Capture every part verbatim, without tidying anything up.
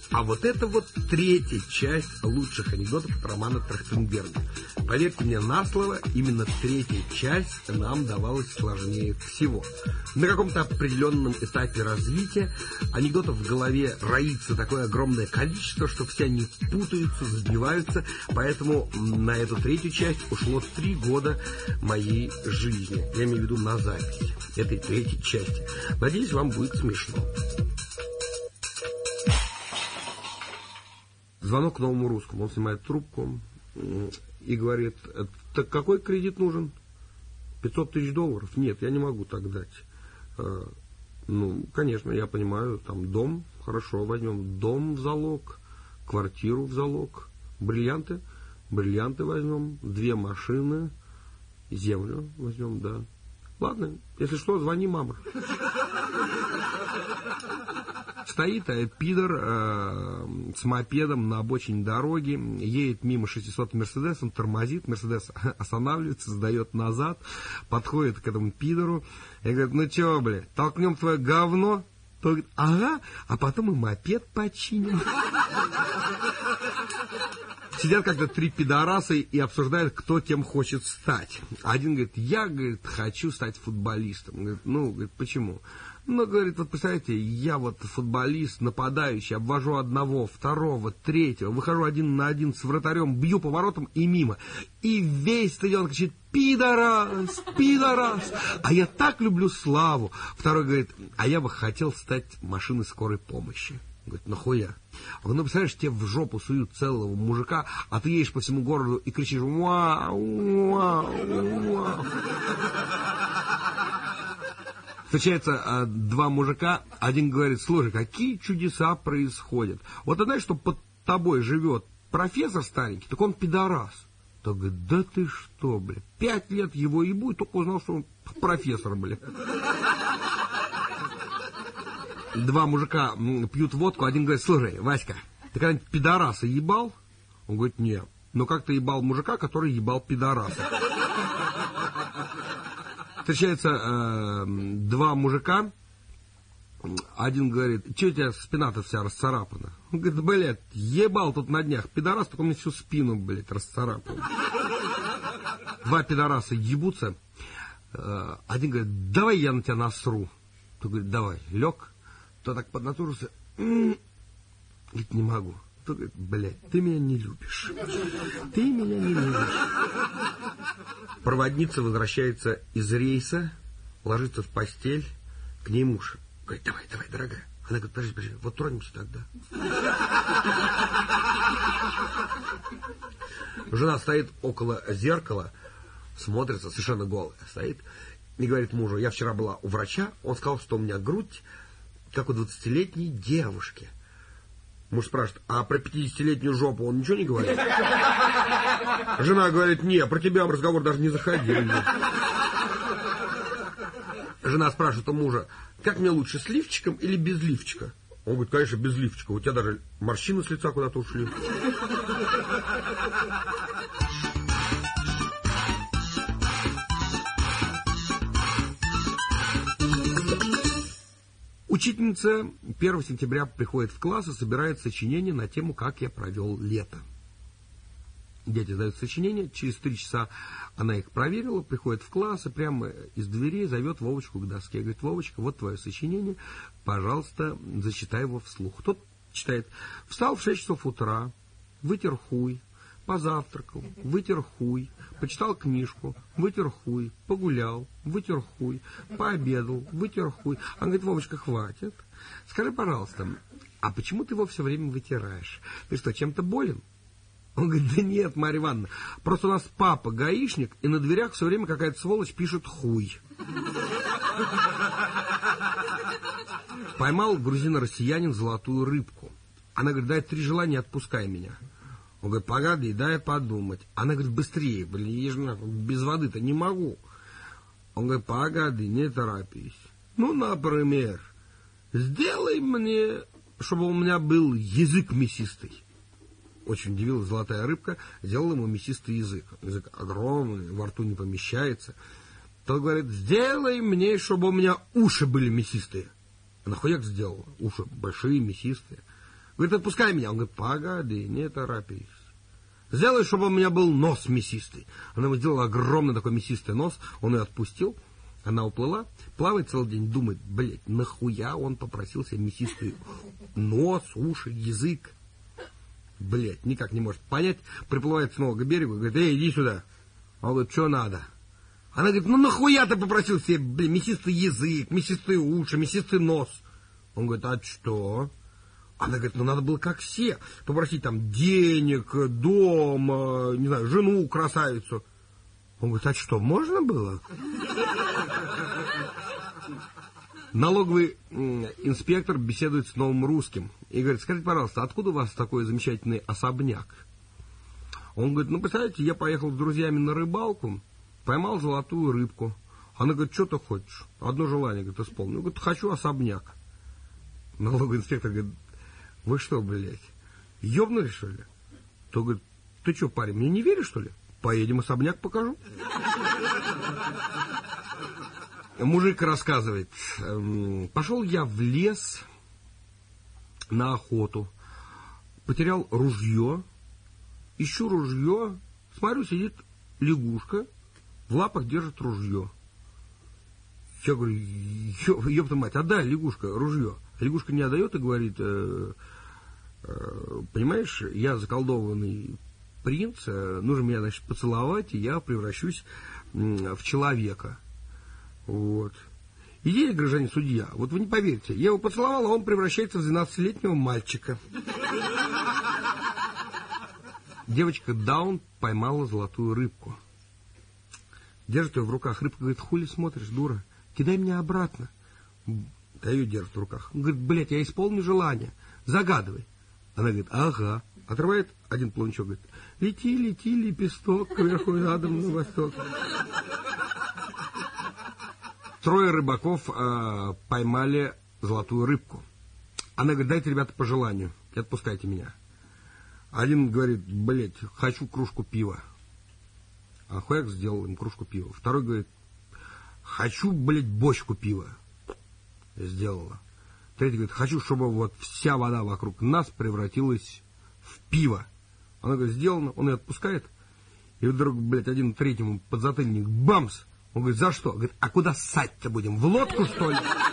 А вот это вот третья часть лучших анекдотов от романа Трахтенберга. Поверьте мне на слово, именно третья часть нам давалась сложнее всего. На каком-то определенном этапе развития анекдотов в голове роится такое огромное количество, что все они путаются, сбиваются. Поэтому на эту третью часть ушло три года моей жизни. Я имею в виду на запись этой третьей части. Надеюсь, вам будет смешно. Звонок к Новому Русскому. Он снимает трубку и говорит: так какой кредит нужен? пятьсот тысяч долларов? Нет, я не могу так дать. Ну, конечно, я понимаю, там дом, хорошо, возьмем дом в залог, квартиру в залог, бриллианты, бриллианты возьмем, две машины, землю возьмем, да. Ладно, если что, звони, мама. Стоит э, пидор э, с мопедом на обочине дороги, едет мимо шестисотый Мерседес, он тормозит, Мерседес останавливается, сдает назад, подходит к этому пидору и говорит: ну чё, бля, толкнем твое говно? Тот говорит: ага, а потом и мопед починим. Сидят как-то три пидораса и обсуждают, кто кем хочет стать. Один говорит: я, говорит, хочу стать футболистом. Говорит: ну, говорит, почему? Ну, говорит, вот представляете, я вот футболист, нападающий, обвожу одного, второго, третьего, выхожу один на один с вратарем, бью поворотом и мимо. И весь стадион кричит: пидорас, пидорас. А я так люблю славу. Второй говорит: а я бы хотел стать машиной скорой помощи. Говорит: нахуя? А ну, представляешь, тебе в жопу суют целого мужика, а ты едешь по всему городу и кричишь: вау, вау, вау. Встречаются а, два мужика, один говорит: слушай, какие чудеса происходят. Вот ты знаешь, что под тобой живет профессор старенький, так он пидорас. Тот говорит: да ты что, бля, пять лет его ебу, и только узнал, что он профессор, бля. Два мужика пьют водку, один говорит: слушай, Васька, ты когда-нибудь пидораса ебал? Он говорит: нет. Но как ты ебал мужика, который ебал пидораса? Встречаются э, два мужика, один говорит: что у тебя спина-то вся расцарапана? Он говорит: блядь, ебал тут на днях пидорас, так он мне всю спину, блядь, расцарапал. Два пидораса ебутся, э, один говорит: давай я на тебя насру. Тот говорит: давай. Лег, то так поднатужился, говорит: не могу. Тот говорит: блядь, ты меня не любишь. Ты меня не любишь. Проводница возвращается из рейса, ложится в постель, к ней муж говорит: давай, давай, дорогая. Она говорит: подожди, подожди, вот тронемся тогда. Жена стоит около зеркала, смотрится, совершенно голая стоит, и говорит мужу: я вчера была у врача, он сказал, что у меня грудь, как у двадцатилетней девушки. Муж спрашивает: а про пятидесятилетнюю жопу он ничего не говорит? Жена говорит: не, про тебя разговор даже не заходил. Жена спрашивает у мужа: как мне лучше, с лифчиком или без лифчика? Он говорит: конечно, без лифчика, у тебя даже морщины с лица куда-то ушли. Учительница первого сентября приходит в класс и собирает сочинение на тему «Как я провел лето». Дети сдают сочинение, через три часа она их проверила, приходит в класс и прямо из дверей зовет Вовочку к доске. Говорит: Вовочка, вот твое сочинение, пожалуйста, зачитай его вслух. Тот читает: встал в шесть часов утра, вытер хуй, позавтракал, вытер хуй, почитал книжку, вытер хуй, погулял, вытер хуй, пообедал, вытер хуй. Она говорит: Вовочка, хватит. Скажи, пожалуйста, а почему ты его все время вытираешь? Ты что, чем-то болен? Он говорит: да нет, Марья Ивановна, просто у нас папа гаишник, и на дверях все время какая-то сволочь пишет хуй. Поймал грузино-россиянин золотую рыбку. Она говорит: дай три желания, отпускай меня. Он говорит: погоди, дай подумать. Она говорит: быстрее, блин, я же без воды-то не могу. Он говорит: погоди, не торопись. Ну, например, сделай мне, чтобы у меня был язык мясистый. Очень удивилась золотая рыбка, сделала ему мясистый язык. Язык огромный, во рту не помещается. Тот говорит: сделай мне, чтобы у меня уши были мясистые. Она хуяк сделала, уши большие, мясистые. Говорит, отпускай меня. Он говорит, погоди, не торопись. Сделай, чтобы у меня был нос мясистый. Она ему сделала огромный такой мясистый нос, он ее отпустил, она уплыла, плавает целый день, думает, блядь, нахуя он попросил себе мясистый нос, уши, язык. Блядь, никак не может понять. Приплывает снова к берегу, говорит, эй, иди сюда. Он говорит, что надо? Она говорит, ну нахуя ты попросил себе, блядь, мясистый язык, мясистые уши, мясистый нос? Он говорит, а что? Она говорит, ну надо было как все, попросить там денег, дом, не знаю, жену, красавицу. Он говорит, а что, можно было? Налоговый инспектор беседует с новым русским и говорит, скажите, пожалуйста, откуда у вас такой замечательный особняк? Он говорит, ну, представляете, я поехал с друзьями на рыбалку, поймал золотую рыбку. Она говорит, что ты хочешь? Одно желание, говорит, исполнил. Он говорит, хочу особняк. Налоговый инспектор говорит, вы что, блядь, ёбнули, что ли? То говорит, ты что, парень, мне не веришь, что ли? Поедем, особняк покажу. Мужик рассказывает, пошел я в лес на охоту, потерял ружье, ищу ружье, смотрю, сидит лягушка, в лапах держит ружье. Я говорю, ёпта мать, отдай, лягушка, ружье. Лягушка не отдает и говорит, э, э, понимаешь, я заколдованный принц, э, нужно меня, значит, поцеловать, и я превращусь э, в человека. Вот. Идея, гражданин судья, вот вы не поверите, я его поцеловал, а он превращается в двенадцатилетнего мальчика. Девочка Даун поймала золотую рыбку. Держит ее в руках. Рыбка говорит, хули смотришь, дура, кидай меня обратно. Да ее держит в руках. Он говорит, блядь, я исполню желание, загадывай. Она говорит, ага. Отрывает один плавничок, говорит, лети, лети, лепесток, кверху и задом на восток. Трое рыбаков э, поймали золотую рыбку. Она говорит, дайте, ребята, по желанию, и отпускайте меня. Один говорит, блядь, хочу кружку пива. А хуяк сделал им кружку пива. Второй говорит, хочу, блядь, бочку пива. Сделала. Третий говорит, хочу, чтобы вот вся вода вокруг нас превратилась в пиво. Она говорит, сделано, он ее отпускает. И вдруг, блядь, один третьему подзатыльник, бамс. Он говорит, за что? Говорит, а куда ссать-то будем? В лодку, что ли?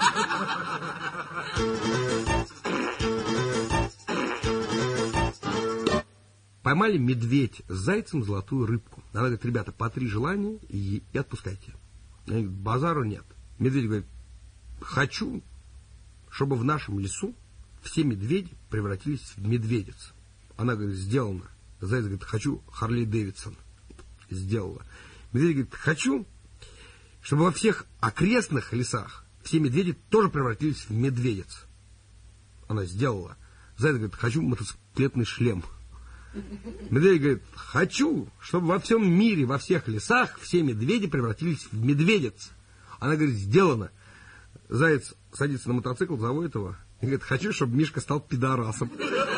Поймали медведь с зайцем золотую рыбку. Она говорит, ребята, по три желания и, и отпускайте. Они говорят, базару нет. Медведь говорит, хочу, чтобы в нашем лесу все медведи превратились в медведиц. Она говорит, сделано. Заяц говорит, хочу Харли Дэвидсон. Сделала. Медведь говорит, хочу, чтобы во всех окрестных лесах все медведи тоже превратились в медведиц. Она сделала. Заяц говорит, хочу мотоциклетный шлем. Медведь говорит, хочу, чтобы во всем мире, во всех лесах все медведи превратились в медведиц. Она говорит, сделано. Заяц садится на мотоцикл, заводит его и говорит, хочу, чтобы Мишка стал пидорасом.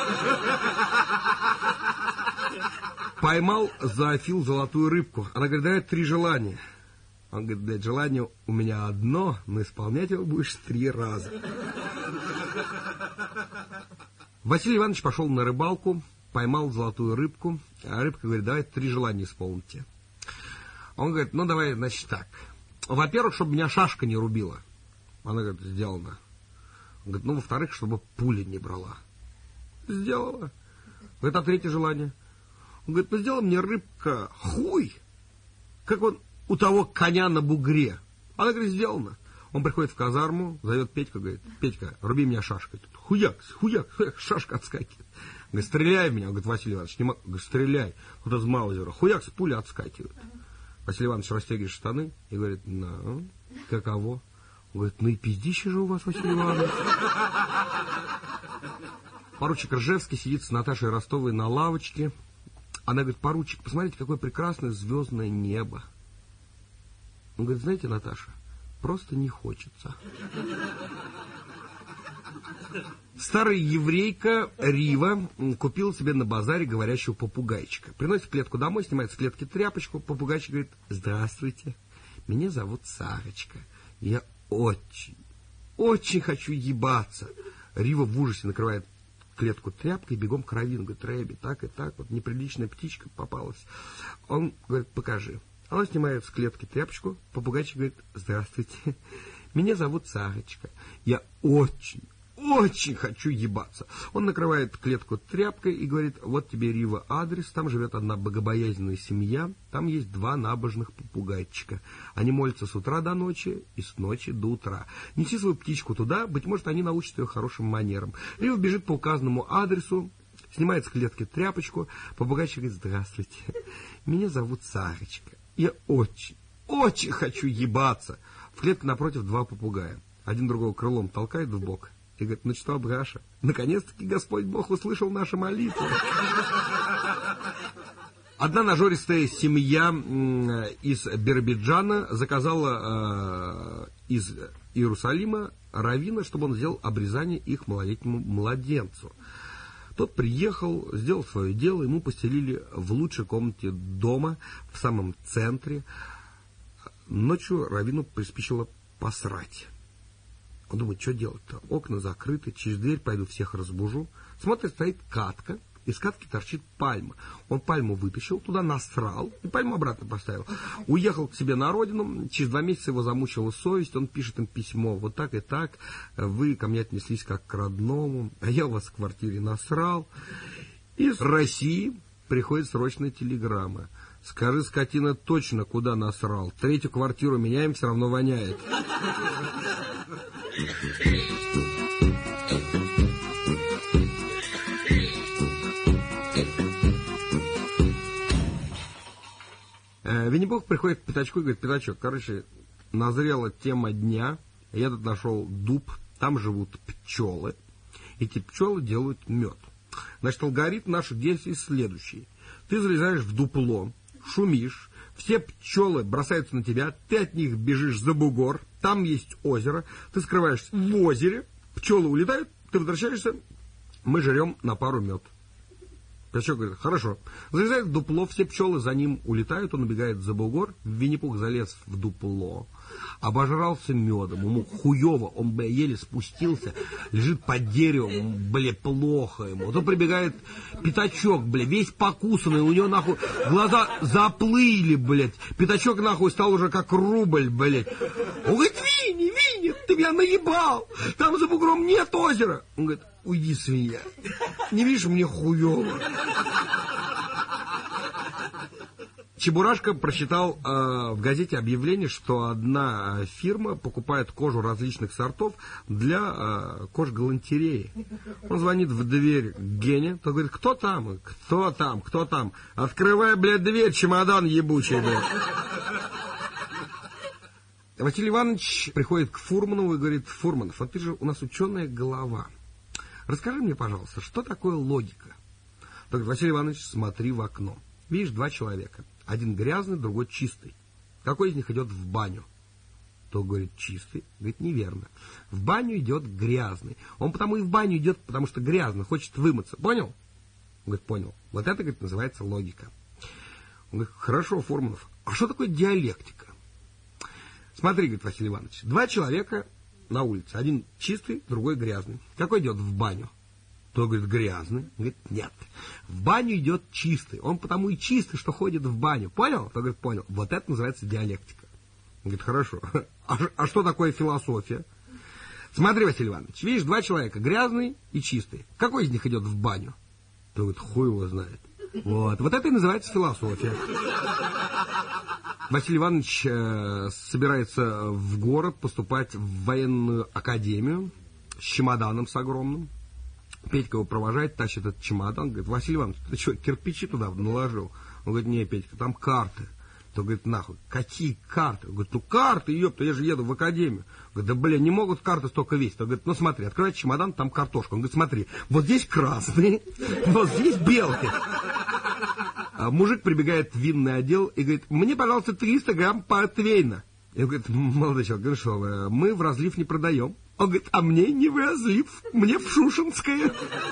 Поймал зоофил золотую рыбку. Она говорит, дай три желания. Он говорит, блядь, желание у меня одно, но исполнять его будешь три раза. Василий Иванович пошел на рыбалку, поймал золотую рыбку, а рыбка говорит, давай три желания исполните. Он говорит, ну давай, значит, так. Во-первых, чтобы меня шашка не рубила. Она говорит, сделано. Он говорит, ну, во-вторых, чтобы пуля не брала. Сделала. Говорит, а третье желание? Он говорит, ну, сделала мне рыбка хуй, как он у того коня на бугре. Она говорит, сделано. Он приходит в казарму, зовет Петьку, говорит, Петька, руби меня шашкой. Тут хуяк, хуяк, хуяк, шашка отскакивает. Говорит, стреляй в меня. Он говорит, Василий Иванович, не могу. Говорит, стреляй. Вот из маузера. Хуяк, с пули отскакивает. Василий Иванович растягивает штаны и говорит, ну, каково? Он говорит, ну и пиздище же у вас, Василий Иванович. Поручик Ржевский сидит с Наташей Ростовой на лавочке. Она говорит, поручик, посмотрите, какое прекрасное звездное небо. Он говорит, знаете, Наташа, просто не хочется. Старая еврейка Рива купила себе на базаре говорящего попугайчика. Приносит клетку домой, снимает с клетки тряпочку. Попугайчик говорит, здравствуйте, меня зовут Сарочка. Я очень, очень хочу ебаться. Рива в ужасе накрывает клетку тряпкой и бегом к раввину. Говорит, Рэби, так и так, вот неприличная птичка попалась. Он говорит, покажи. Она снимает с клетки тряпочку, попугайчик говорит, здравствуйте, меня зовут Сарочка, я очень, очень хочу ебаться. Он накрывает клетку тряпкой и говорит, вот тебе, Рива, адрес, там живет одна богобоязненная семья, там есть два набожных попугайчика. Они молятся с утра до ночи и с ночи до утра. Неси свою птичку туда, быть может, они научат ее хорошим манерам. Рива бежит по указанному адресу, снимает с клетки тряпочку, попугайчик говорит, здравствуйте, меня зовут Сарочка. Я очень, очень хочу ебаться. В клетке напротив два попугая. Один другого крылом толкает в бок и говорит, ну что, Браша, наконец-таки Господь Бог услышал наши молитвы. Одна нажористая семья из Биробиджана заказала э, из Иерусалима раввина, чтобы он сделал обрезание их малолетнему младенцу. Тот приехал, сделал свое дело, ему постелили в лучшей комнате дома, в самом центре. Ночью раввину приспичило посрать. Он думает, что делать-то? Окна закрыты, через дверь пойду всех разбужу. Смотрит, стоит катка, из катки торчит пальма. Он пальму вытащил, туда насрал и пальму обратно поставил. Уехал к себе на родину, через два месяца его замучила совесть, он пишет им письмо, вот так и так, вы ко мне отнеслись как к родному, а я у вас в квартире насрал. Из России приходит срочная телеграмма. Скажи, скотина, точно куда насрал. Третью квартиру меняем, все равно воняет. Винни-Пух приходит к Пятачку и говорит, Пятачок, короче, назрела тема дня, я тут нашел дуб, там живут пчелы, эти пчелы делают мед. Значит, алгоритм наших действий следующий. Ты залезаешь в дупло, шумишь, все пчелы бросаются на тебя, ты от них бежишь за бугор, там есть озеро, ты скрываешься в озере, пчелы улетают, ты возвращаешься, мы жрем на пару мед. Пятачок говорит, хорошо. Залезает в дупло, все пчелы за ним улетают, он убегает за бугор, Винни-Пух залез в дупло, обожрался медом, ему хуево, он, бля, еле спустился, лежит под деревом, бля, плохо ему. Вот он прибегает Пятачок, бля, весь покусанный, у него, нахуй, глаза заплыли, блядь. Пятачок, нахуй, стал уже как рубль, блядь. Он говорит, Винни, Винни, ты меня наебал, там за бугром нет озера. Он говорит, уйди, свинья, не видишь, мне хуево. Чебурашка прочитал э, в газете объявление, что одна фирма покупает кожу различных сортов для э, кожгалантереи. Он звонит в дверь Гене, тот говорит, кто там? Кто там? Кто там? Открывай, блядь, дверь, чемодан ебучий, блядь. Василий Иванович приходит к Фурманову и говорит, Фурманов, а ты же у нас ученая голова. Расскажи мне, пожалуйста, что такое логика? Так, Василий Иванович, смотри в окно. Видишь, два человека. Один грязный, другой чистый. Какой из них идет в баню? Тот говорит, чистый. Говорит, неверно. В баню идет грязный. Он потому и в баню идет, потому что грязно, хочет вымыться. Понял? Он говорит, понял. Вот это, говорит, называется логика. Он говорит, хорошо, Фурманов, а что такое диалектика? Смотри, говорит Василий Иванович, два человека на улице. Один чистый, другой грязный. Какой идет в баню? Тот говорит, грязный. Он говорит, нет. В баню идет чистый. Он потому и чистый, что ходит в баню. Понял? Тот говорит, понял. Вот это называется диалектика. Он говорит, хорошо. А, а что такое философия? Смотри, Василий Иванович, видишь, два человека, грязный и чистый. Какой из них идет в баню? Тот говорит, хуй его знает. Вот. Вот это и называется философия. Василий Иванович э, собирается в город поступать в военную академию с чемоданом с огромным. Петька его провожает, тащит этот чемодан, говорит, Василий Иванович, ты что, кирпичи туда наложил? Он говорит, не, Петька, там карты. То говорит, нахуй, какие карты? Он говорит, ну карты, ёпта, я же еду в академию. Он говорит, да, блин, не могут карты столько весить. Он говорит, ну смотри, открывает чемодан, там картошка. Он говорит, смотри, вот здесь красный, вот здесь белый. А мужик прибегает в винный отдел и говорит, мне, пожалуйста, триста грамм портвейна. И он говорит, молодой человек, говорит, что вы, мы в разлив не продаем. Он говорит, а мне не в разлив, мне в Шушинское.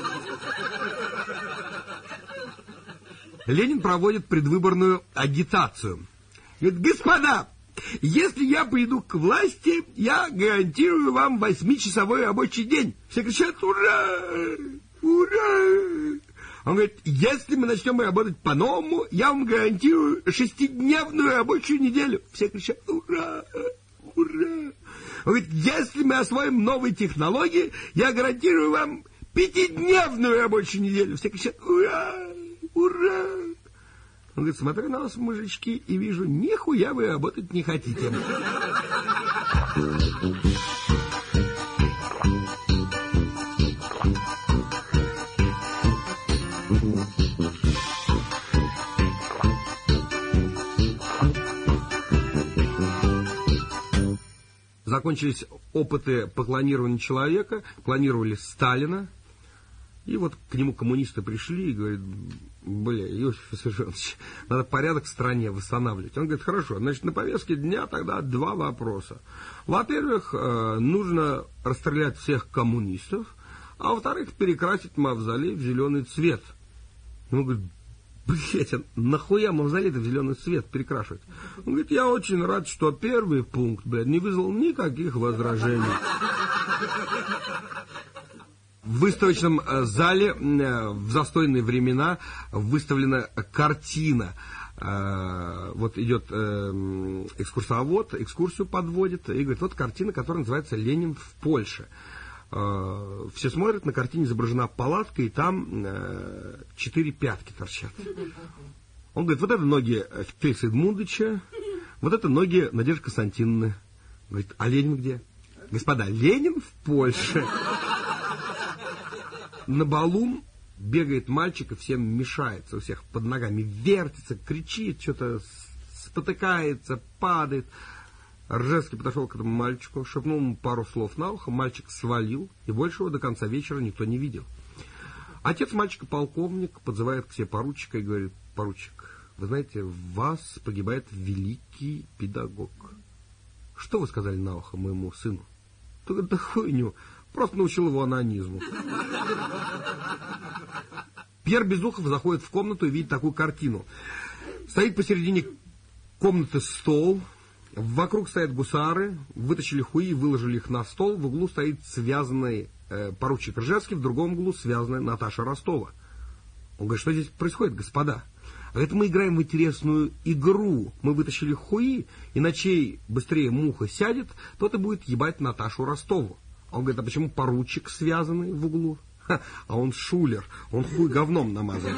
Ленин проводит предвыборную агитацию. Говорит, господа, если я приду к власти, я гарантирую вам восьмичасовой рабочий день. Все кричат, ура, ура! Он говорит, если мы начнем работать по-новому, я вам гарантирую шестидневную рабочую неделю. Все кричат, ура, ура. Он говорит, если мы освоим новые технологии, я гарантирую вам пятидневную рабочую неделю. Все кричат, ура, ура. Он говорит, смотрю на вас, мужички, и вижу, нихуя вы работать не хотите. Закончились опыты по клонированию человека, клонировали Сталина, и вот к нему коммунисты пришли и говорят, бля, Иосиф Виссарионович, надо порядок в стране восстанавливать. Он говорит, хорошо, значит, на повестке дня тогда два вопроса. Во-первых, нужно расстрелять всех коммунистов, а во-вторых, перекрасить мавзолей в зеленый цвет. Он говорит, блять, а нахуя мавзолей-то в зеленый цвет перекрашивать? Он говорит, я очень рад, что первый пункт, блядь, не вызвал никаких возражений. В выставочном зале в застойные времена выставлена картина. Вот идет экскурсовод, экскурсию подводит, и говорит, вот картина, которая называется «Ленин в Польше». Все смотрят, на картине изображена палатка, и там четыре пятки торчат. Он говорит, вот это ноги Феликса Эдмундовича, вот это ноги Надежды Константиновны. Говорит, а Ленин где? Господа, Ленин в Польше. На балу бегает мальчик и всем мешается, у всех под ногами вертится, кричит, что-то спотыкается, падает. Ржевский подошел к этому мальчику, шепнул ему пару слов на ухо, мальчик свалил, и больше его до конца вечера никто не видел. Отец мальчика, полковник, подзывает к себе поручика и говорит, поручик, вы знаете, в вас погибает великий педагог. Что вы сказали на ухо моему сыну? Да, да хуйню, просто научил его анонизму. Пьер Безухов заходит в комнату и видит такую картину. Стоит посередине комнаты стол, вокруг стоят гусары, вытащили хуи, выложили их на стол, в углу стоит связанный э, поручик Ржевский, в другом углу связанная Наташа Ростова. Он говорит, что здесь происходит, господа? А это мы играем в интересную игру. Мы вытащили хуи, и на чей быстрее муха сядет, тот и будет ебать Наташу Ростову. Он говорит, а почему поручик связанный в углу? Ха, а он шулер, он хуй говном намазан.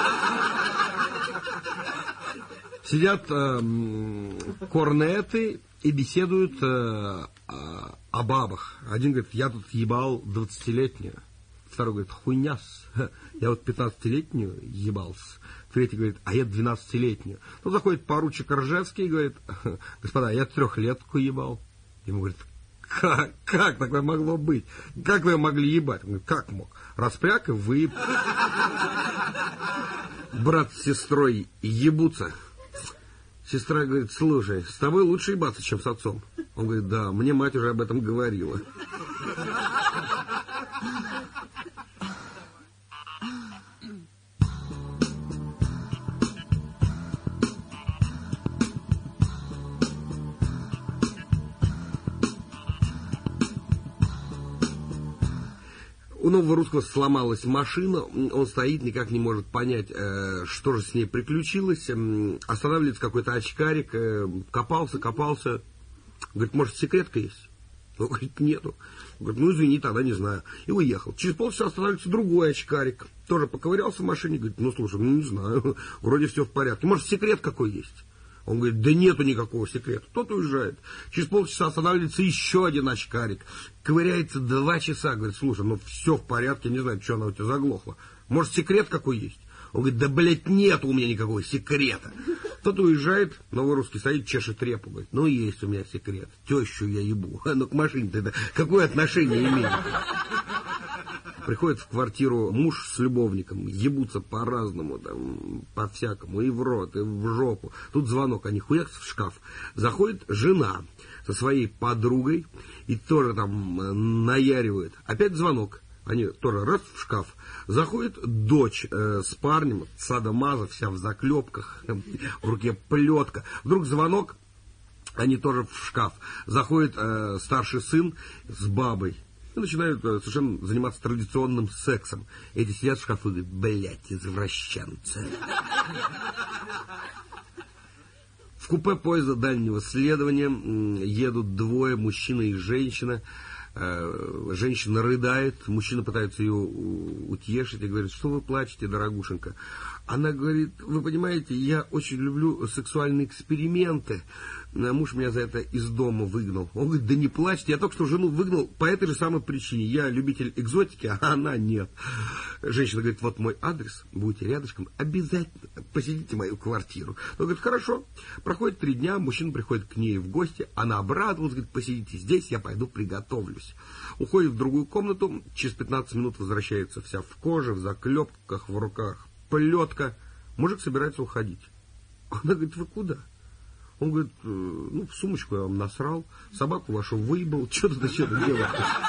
Сидят э, корнеты и беседуют э, э, о бабах. Один говорит, я тут ебал двадцатилетнюю. Второй говорит, хуйняс, я вот пятнадцатилетнюю ебался. Третий говорит, а я двенадцатилетнюю. Тут заходит поручик Ржевский и говорит, господа, я трехлетку ебал. Ему говорит, как, как такое могло быть? Как вы могли ебать? Он говорит, как мог? Распряг и выеб. Брат с сестрой ебутся. Сестра говорит, слушай, с тобой лучше ебаться, чем с отцом. Он говорит, да, мне мать уже об этом говорила. У нового русского сломалась машина, он стоит, никак не может понять, что же с ней приключилось. Останавливается какой-то очкарик, копался, копался. Говорит, может, секретка есть? Он говорит, нету. Он говорит, ну, извини, тогда не знаю. И уехал. Через полчаса останавливается другой очкарик. Тоже поковырялся в машине, говорит, ну, слушай, ну, не знаю, вроде все в порядке. Может, секрет какой есть? Он говорит, да нету никакого секрета. Тот уезжает. Через полчаса останавливается еще один очкарик. Ковыряется два часа. Говорит, слушай, ну все в порядке, не знаю, что она у тебя заглохла. Может, секрет какой есть? Он говорит, да, блядь, нету у меня никакого секрета. Тот уезжает, новый русский стоит, чешет репу. Говорит, ну есть у меня секрет. Тещу я ебу. Ну к машине-то это какое отношение имеет? Приходит в квартиру муж с любовником, ебутся по-разному, там, по-всякому, и в рот, и в жопу. Тут звонок, они хуяк в шкаф. Заходит жена со своей подругой и тоже там наяривает. Опять звонок. Они тоже раз в шкаф. Заходит дочь э, с парнем, садомаза, вся в заклепках, в руке плетка. Вдруг звонок, они тоже в шкаф. Заходит э, старший сын с бабой. и начинают совершенно заниматься традиционным сексом. Эти сидят в шкафу и говорят: блядь, извращенцы. В купе поезда дальнего следования едут двое, мужчина и женщина. Женщина рыдает, мужчина пытается ее утешить и говорит: что вы плачете, дорогушенька? Она говорит: вы понимаете, я очень люблю сексуальные эксперименты. Муж меня за это из дома выгнал. Он говорит: да не плачьте, я только что жену выгнал по этой же самой причине. Я любитель экзотики, а она нет. Женщина говорит: вот мой адрес, будете рядышком, обязательно посетите мою квартиру. Он говорит: хорошо. Проходит три дня, мужчина приходит к ней в гости, она обрадовалась, говорит: посидите здесь, я пойду приготовлюсь. Уходит в другую комнату, через пятнадцать минут возвращается вся в коже, в заклепках, в руках плетка. Мужик собирается уходить. Она говорит: вы куда? Он говорит: ну, в сумочку я вам насрал, собаку вашу выебал, что-то что-то делать.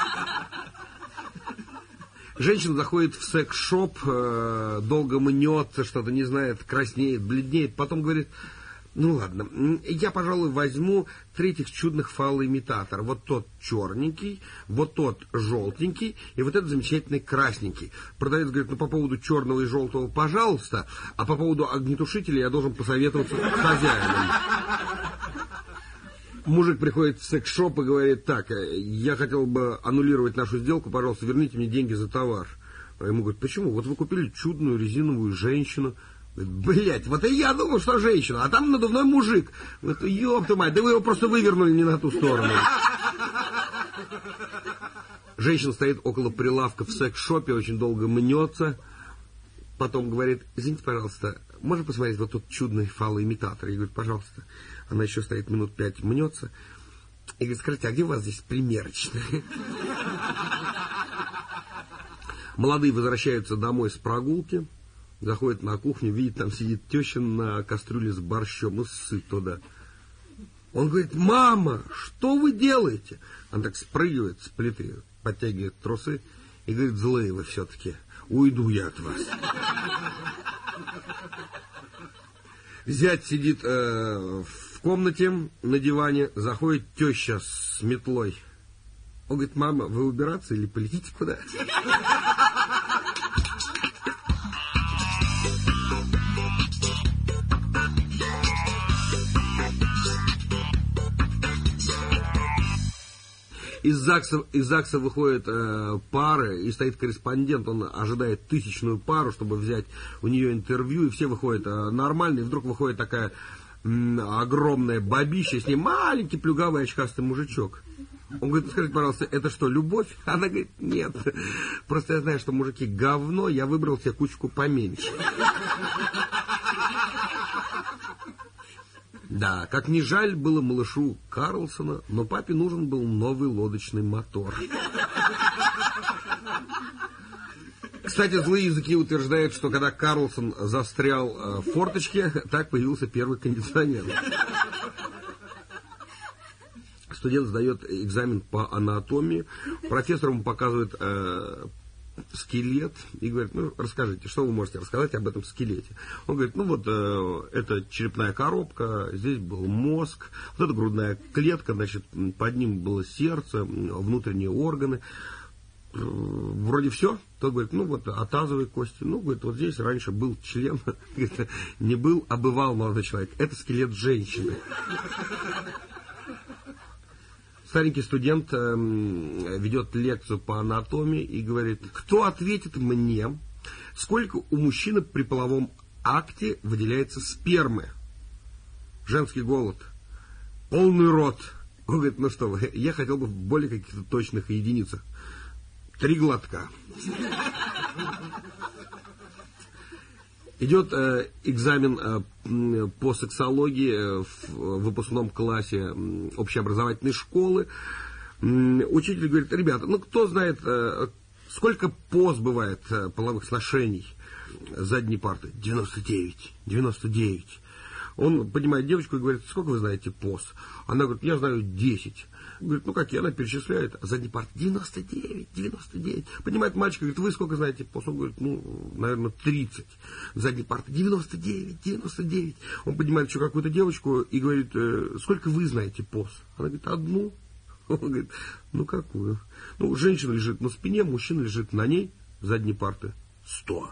Женщина заходит в секс-шоп, долго мнется, что-то не знает, краснеет, бледнеет, потом говорит: ну ладно, я, пожалуй, возьму третьих чудных фалоимитатор. Вот тот черненький, вот тот желтенький и вот этот замечательный красненький. Продавец говорит: ну по поводу черного и желтого, пожалуйста, а по поводу огнетушителя я должен посоветоваться с хозяином. Мужик приходит в секс-шоп и говорит: так, я хотел бы аннулировать нашу сделку, пожалуйста, верните мне деньги за товар. Ему говорят: почему? Вот вы купили чудную резиновую женщину. Блять, вот и я думал, что женщина, а там надувной мужик. Вот, ёпта мать, да вы его просто вывернули не на ту сторону. Женщина стоит около прилавка в секс-шопе, очень долго мнется. Потом говорит: извините, пожалуйста, можно посмотреть вот тот чудный фалоимитатор? Я говорю: пожалуйста. Она еще стоит минут пять, мнется. И говорит: скажите, а где у вас здесь примерочная? Молодые возвращаются домой с прогулки. Заходит на кухню, видит, там сидит теща на кастрюле с борщом, ну сыт туда. Он говорит: мама, что вы делаете? Она так спрыгивает с плиты, подтягивает трусы и говорит: злые вы все-таки, уйду я от вас. Зять сидит э, в комнате на диване, заходит теща с метлой. Он говорит: мама, вы убираться или полетите куда? Из ЗАГСа, из ЗАГСа выходят э, пары, и стоит корреспондент, он ожидает тысячную пару, чтобы взять у нее интервью, и все выходят э, нормально, и вдруг выходит такая м, огромная бабища, с ней маленький плюгавый очкастый мужичок. Он говорит: скажите, пожалуйста, это что, любовь? Она говорит: нет, просто я знаю, что мужики говно, я выбрал себе кучку поменьше. Да, как ни жаль было малышу Карлсона, но папе нужен был новый лодочный мотор. Кстати, злые языки утверждают, что когда Карлсон застрял в форточке, так появился первый кондиционер. Студент сдает экзамен по анатомии, профессор ему показывает э, скелет и говорит: ну, расскажите, что вы можете рассказать об этом скелете? Он говорит: ну, вот э, это черепная коробка, здесь был мозг, вот это грудная клетка, значит, под ним было сердце, внутренние органы. Вроде все. Тот говорит: ну, вот, а тазовые кости? Ну, говорит, вот здесь раньше был член. Говорит: не был, а бывал, молодой человек. Это скелет женщины. Старенький студент э, ведет лекцию по анатомии и говорит: кто ответит мне, сколько у мужчины при половом акте выделяется спермы? Женский голод. Полный рот. Он говорит: ну что вы, я хотел бы в более каких-то точных единицах. Три глотка. Идет э, экзамен э, по сексологии э, в выпускном классе э, общеобразовательной школы. Э, учитель говорит: ребята, ну кто знает, э, сколько поз бывает э, половых сношений? Задней парты. девяносто девять. девяносто девять. Он поднимает девочку и говорит: сколько вы знаете поз? Она говорит: я знаю десять. Говорит: ну какие? Она перечисляет. А задний парт: девяносто девять, девяносто девять. Поднимает мальчика, говорит: вы сколько знаете поз? Он говорит: ну, наверное, тридцать. Задний парт: девяносто девять, девяносто девять. Он поднимает еще какую-то девочку и говорит: э, сколько вы знаете поз? Она говорит: одну. Он говорит, ну какую? Ну, женщина лежит на спине, мужчина лежит на ней, задней парты. Сто.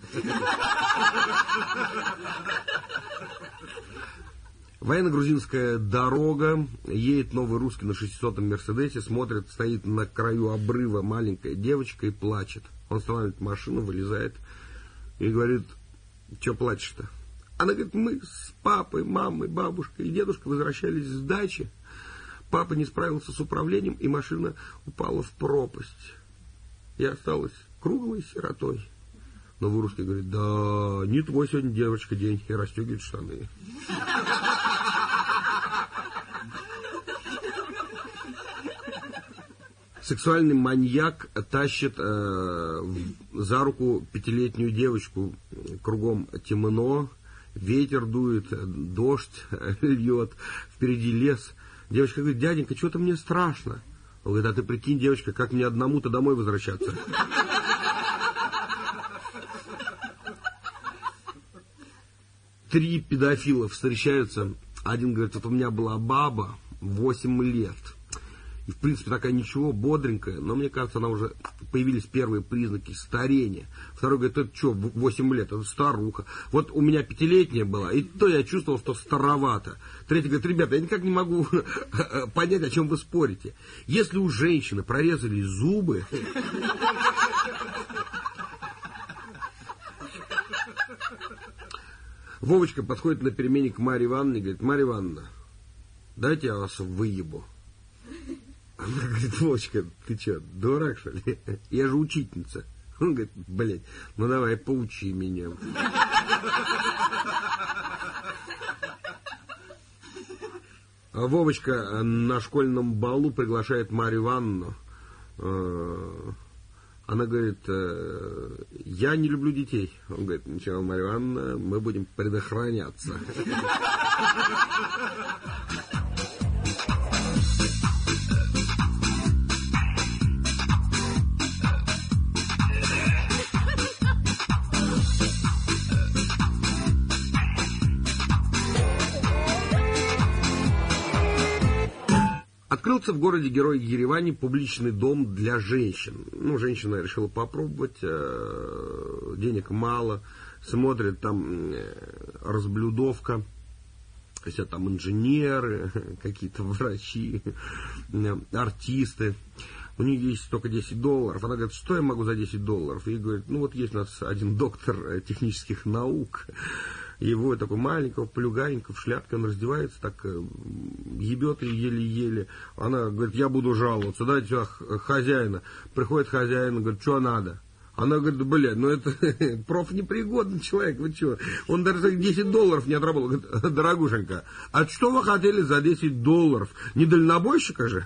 Военно-грузинская дорога, едет новый русский на шестисотом Мерседесе, смотрит, стоит на краю обрыва маленькая девочка и плачет. Он останавливает машину, вылезает и говорит, что плачешь-то? Она говорит, мы с папой, мамой, бабушкой и дедушкой возвращались с дачи. Папа не справился с управлением, и машина упала в пропасть. Я осталась круглой сиротой. Новый русский говорит, да, не твой сегодня, девочка, день, и расстегивает штаны. Сексуальный маньяк тащит э, за руку пятилетнюю девочку. Кругом темно, ветер дует, дождь льет, впереди лес. Девочка говорит, дяденька, что-то мне страшно. Он говорит, а ты прикинь, девочка, как мне одному-то домой возвращаться? Три педофила встречаются. Один говорит, вот у меня была баба, восемь лет. И, в принципе, такая ничего, бодренькая, но мне кажется, она уже появились первые признаки старения. Второй говорит, это что, восемь лет, это старуха. Вот у меня пятилетняя была, и то я чувствовал, что старовато. Третий говорит, ребята, я никак не могу понять, о чем вы спорите. Если у женщины прорезали зубы... Вовочка подходит на перемене к Марье Ивановне и говорит, Марья Ивановна, дайте я вас выебу. Она говорит, Вовочка, ты что, дурак, что ли? Я же учительница. Он говорит, блядь, ну давай, поучи меня. А Вовочка на школьном балу приглашает Марью Ивановну. Она говорит, я не люблю детей. Он говорит, ничего, Марья Ивановна, мы будем предохраняться. Открылся в городе Герой Ереване публичный дом для женщин. Ну, женщина решила попробовать, э, денег мало, смотрит, там э, разблюдовка, все там инженеры, какие-то врачи, э, артисты. У нее есть только десять долларов. Она говорит, что я могу за десять долларов? И говорит, ну вот есть у нас один доктор технических наук. Его такой маленького, плюганенького, в шляпке, он раздевается, так ебет и еле-еле. Она говорит, я буду жаловаться, дайте сюда хозяина. Приходит хозяин, говорит, что надо? Она говорит, да, блядь, ну это профнепригодный человек, вы что? Он даже десять долларов не отработал. Говорит, дорогушенька, а что вы хотели за десять долларов? Не дальнобойщика же?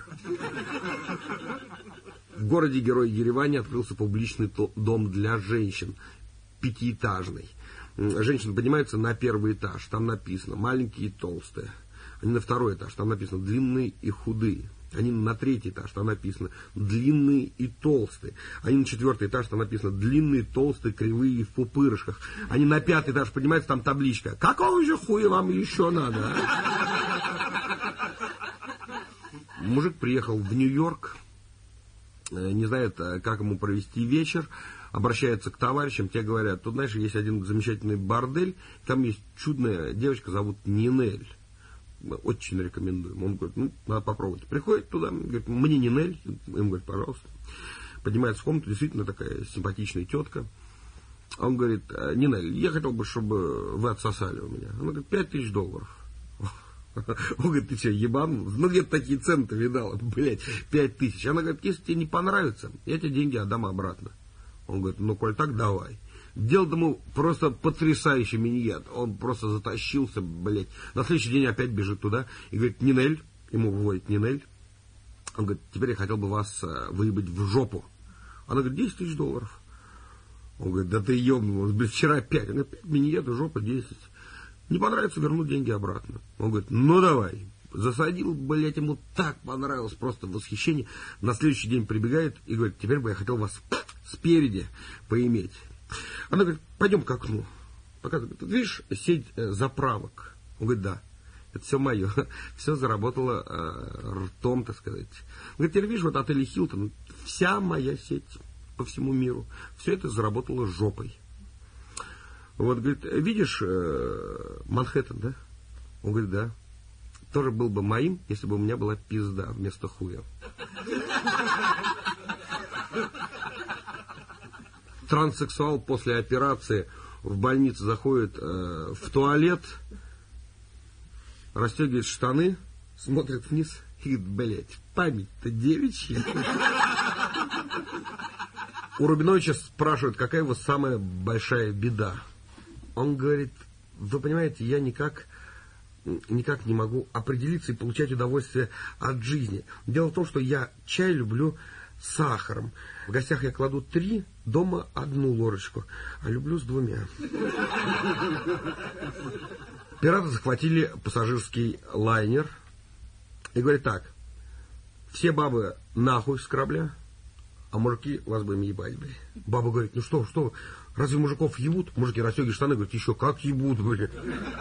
В городе Герой Ереване открылся публичный дом для женщин, пятиэтажный. Женщины поднимаются на первый этаж, там написано маленькие и толстые. Они на второй этаж, там написано длинные и худые. Они на третий этаж, там написано длинные и толстые. Они на четвертый этаж, там написано длинные, толстые, кривые и в пупырышках. Они на пятый этаж поднимаются, там табличка. Какого же хуя вам еще надо? А? Мужик приехал в Нью-Йорк, не знает, как ему провести вечер. Обращается к товарищам, те говорят, тут, знаешь, есть один замечательный бордель, там есть чудная девочка, зовут Нинель. Очень рекомендуем. Он говорит, ну, надо попробовать. Приходит туда, говорит, мне Нинель, им говорит, пожалуйста. Поднимается в комнату, действительно такая симпатичная тетка. Он говорит, Нинель, я хотел бы, чтобы вы отсосали у меня. Она говорит, пять тысяч долларов. Он говорит, ты что, ебан? Ну, где-то такие цены-то видала, блядь, пять тысяч. Она говорит, если тебе не понравится, я тебе деньги отдам обратно. Он говорит, ну, коль так, давай. Делал ему просто потрясающий миньет. Он просто затащился, блядь. На следующий день опять бежит туда и говорит, Нинель, ему выводит Нинель. Он говорит, теперь я хотел бы вас выебать в жопу. Она говорит, десять тысяч долларов. Он говорит, да ты ебнулась, блядь, вчера пять. Она говорит, пять миньетов, жопа, десять. Не понравится, верну деньги обратно. Он говорит, ну давай. Засадил, блядь, ему так понравилось, просто восхищение. На следующий день прибегает и говорит, теперь бы я хотел вас спереди поиметь. Она говорит, пойдем к окну. Показывает, видишь сеть заправок? Он говорит, да. Это все мое. Все заработало э, ртом, так сказать. Говорит, теперь видишь, вот отель Хилтон, вся моя сеть по всему миру, все это заработало жопой. Вот, говорит, видишь э, Манхэттен, да? Он говорит, да. Тоже был бы моим, если бы у меня была пизда вместо хуя. Транссексуал после операции в больнице заходит э, в туалет, расстегивает штаны, смотрит вниз и говорит, блять, память-то девичья. У Рубиновича спрашивают, какая его самая большая беда. Он говорит, вы понимаете, я никак, никак не могу определиться и получать удовольствие от жизни. Дело в том, что я чай люблю с сахаром. В гостях я кладу три, дома одну ложечку, а люблю с двумя. Пираты захватили пассажирский лайнер и говорят так, все бабы нахуй с корабля, а мужики вас будем ебать, блядь. Баба говорит, ну что, что, разве мужиков ебут? Мужики расстегивают штаны, говорят, еще как ебут, блядь.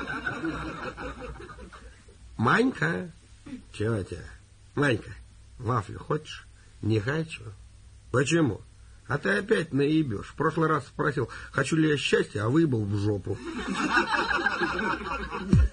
Манька, чего тебе? Манька, вафлю хочешь? Не хочу. Почему? А ты опять наебешь. В прошлый раз спросил, хочу ли я счастья, а выебал в жопу.